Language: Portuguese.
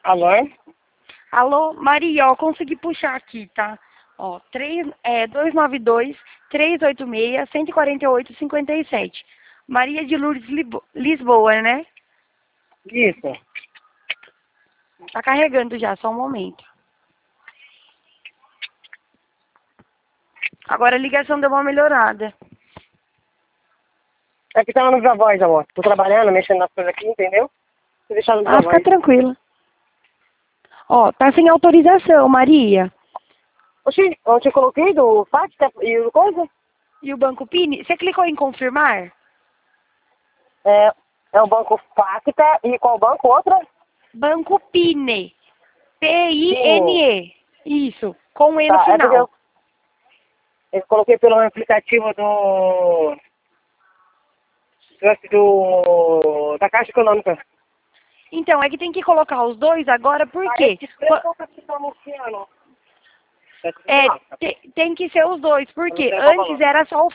Alô? Alô, Maria, ó, consegui puxar aqui, tá? Ó, 292-386-148-57. Maria de Lourdes, Lisboa, né? Isso. Tá carregando já, só um momento. Agora a ligação deu uma melhorada. É que tava no Viva Voz, amor. Tô trabalhando, mexendo nas coisas aqui, entendeu? Vou deixar no Viva Ah, fica Voz. tranquila. Ó, tá sem autorização, Maria. Oxi, onde eu coloquei do fax e o coisa? E o Banco Pini? Você clicou em confirmar? É o Banco Facta e qual banco? Outra? Banco Pine. P-I-N-E. Isso, com E no Tá, é porque final. eu coloquei pelo aplicativo da Caixa Econômica. Então, é que tem que colocar os dois agora, por Ah, quê? esse preço é o que tá anunciando. Tem que ser os dois, porque Eu não sei qual antes valor. era só o